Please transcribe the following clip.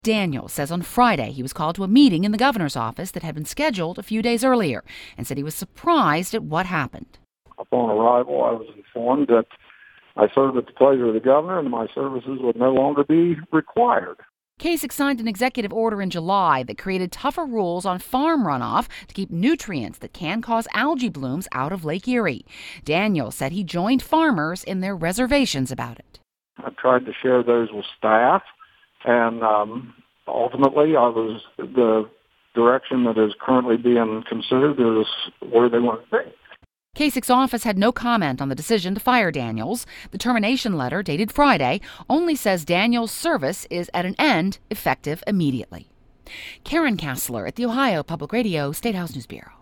Daniels says on Friday he was called to a meeting in the governor's office that had been scheduled a few days earlier and said he was surprised at what happened. Upon arrival, I was informed that I served at the pleasure of the governor and my services would no longer be required. Kasich signed an executive order in July that created tougher rules on farm runoff to keep nutrients that can cause algae blooms out of Lake Erie. Daniels said he joined farmers in their reservations about it. I tried to share those with staff, and ultimately the direction that is currently being considered is where they want to be. Kasich's office had no comment on the decision to fire Daniels. The termination letter, dated Friday, only says Daniels' service is at an end, effective immediately. Karen Kassler at the Ohio Public Radio State House News Bureau.